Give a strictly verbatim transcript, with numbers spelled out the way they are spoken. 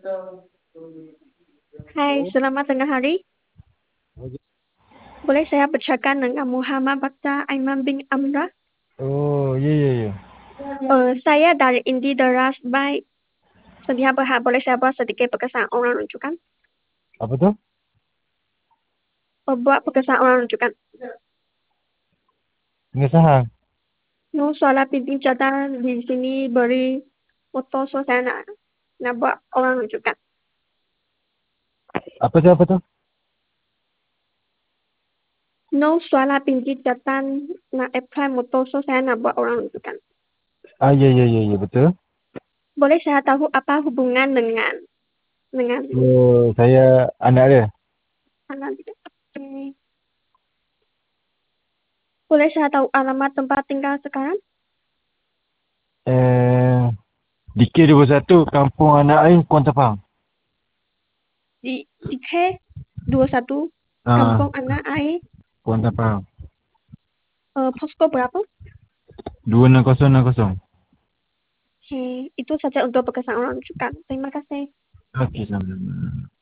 Hai, selamat tengah hari. Boleh saya bercakap dengan Muhammad Bakta Aiman bin Amrah? Oh, ya, ya, ya. Uh, saya dari Indi Deras Baik. Sedia berhak boleh saya buat sedikit perkesan orang rujukan? Apa tu? Uh, buat perkesan orang rujukan. Pengesahan. No, soalan pinting catatan di sini beri foto, so saya nak, nak buat orang rujukan. Apa tu, apa tu? No, soalan pinting catatan nak apply motor, so saya nak buat orang rujukan. Ah, ya, ya, ya, ya, betul. Boleh saya tahu apa hubungan dengan dengan Oh, saya anak dia. anak tidak? Okay. Boleh saya tahu alamat tempat tinggal sekarang? Eh, di K dua puluh satu, Kampung Anak Air, Kuantan Pahang. Di di K dua puluh satu Ah, Kampung Anak Air, Kuantan Pahang. uh, posko berapa? dua enam kosong enam kosong. Okay. Itu saja untuk perkesan orang rujukan. Terima kasih. Okey, sama-sama.